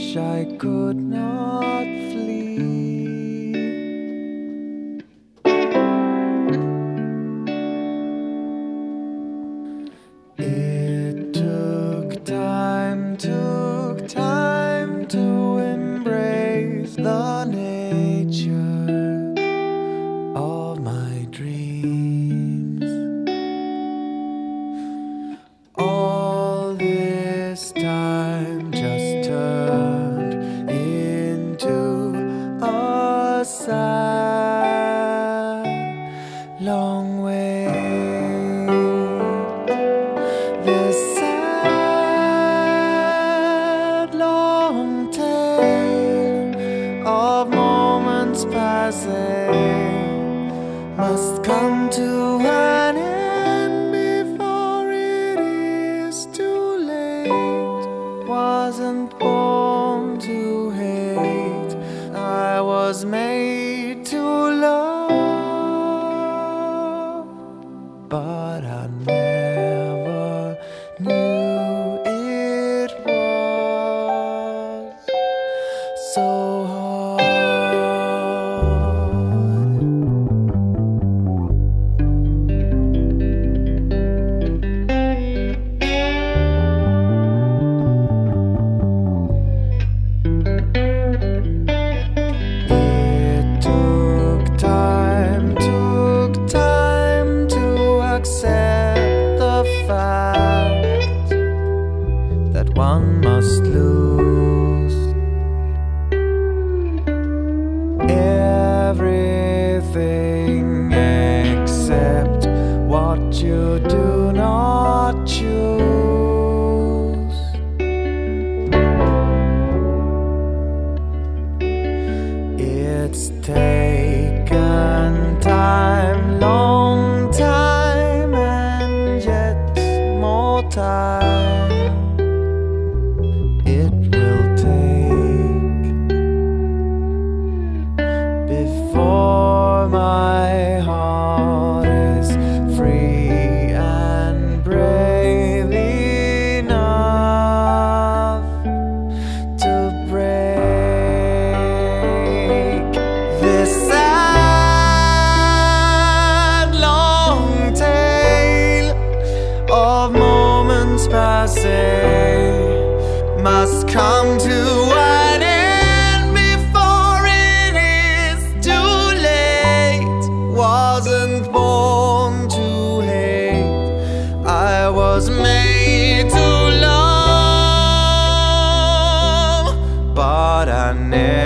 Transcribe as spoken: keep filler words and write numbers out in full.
wish I could not flee. It took time, took time to embrace the nature of my dreams. All this time just turned into a sad, long wait. This sad, long tale of moments passing must come to an end before it is too late. Wasn't born to hate, I was made to love, but I never knew it was so hard. It took time, took time to accept the fact that one must lose everything except what you do not choose. It's taken time, long time, and yet more time it will take before my heart is free and brave enough to break this sad, long tale of moments passing must come to an end before it is too late. Wasn't born to hate, I was made to love, but I never